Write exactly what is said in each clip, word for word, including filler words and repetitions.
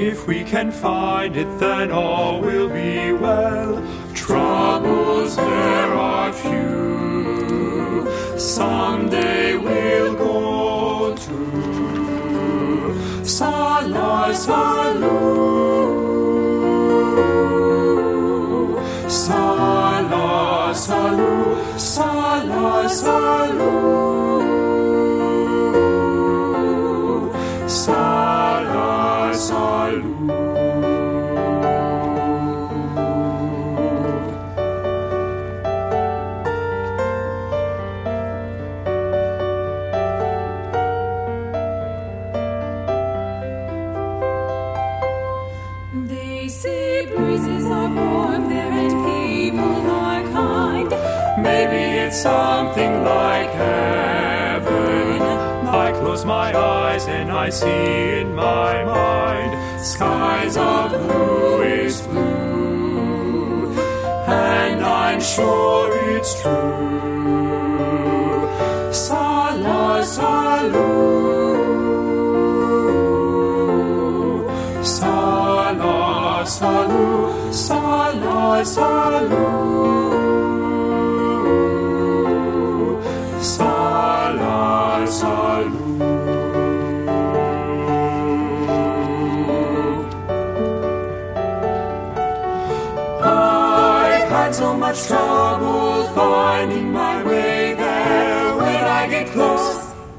If we can find it, then all will be well. Troubles there are few, someday we'll go to Sala Salu, Sala Salu, Sala Salu. Sala Salu. They say breezes are warm there and people are kind. Maybe it's something like heaven. I close my eyes and I see in my mind skies of bluest blue, and I'm sure it's true. Sala Salu, Sala Salu, Sala Salu, Sala Salu. I've had so much trouble finding my way there. When I get close,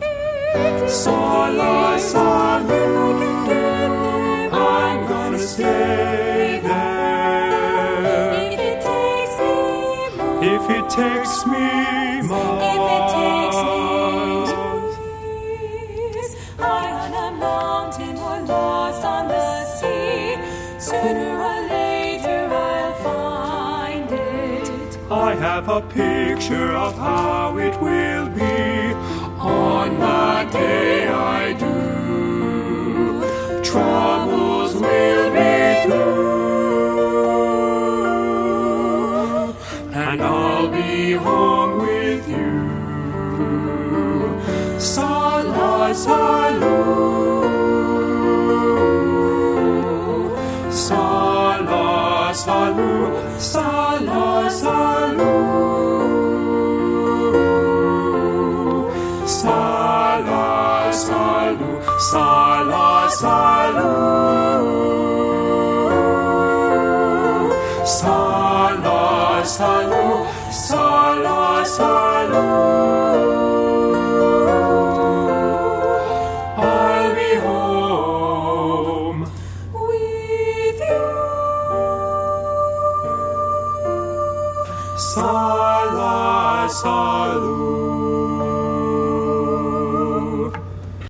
Sala Salu, I'm gonna stay there. If it takes me more, If it takes me more, if it takes me years, high on a mountain or lost on the sea, sooner or later I'll find it. I have a picture of how it will be on the day I do. Troubles will be through, and I'll be home with you. Sala Salu, Sala Salu, Sala Salu, Sala Salu, Sala Salu, Sala Salu, Sala Salu. I'll be home With you. Sala Salu.